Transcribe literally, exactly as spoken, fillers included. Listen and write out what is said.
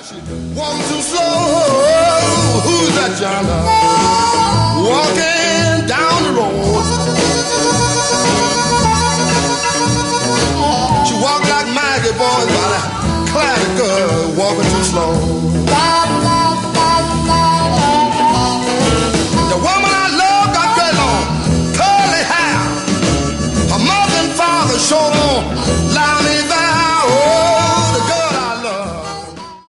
Walking too slow. Who's that yonder? Walking down the road. She walked like Maggie boys by the classic girl walking too slow. The woman I love got dreadlocks, curly hair. Her mother and father showed on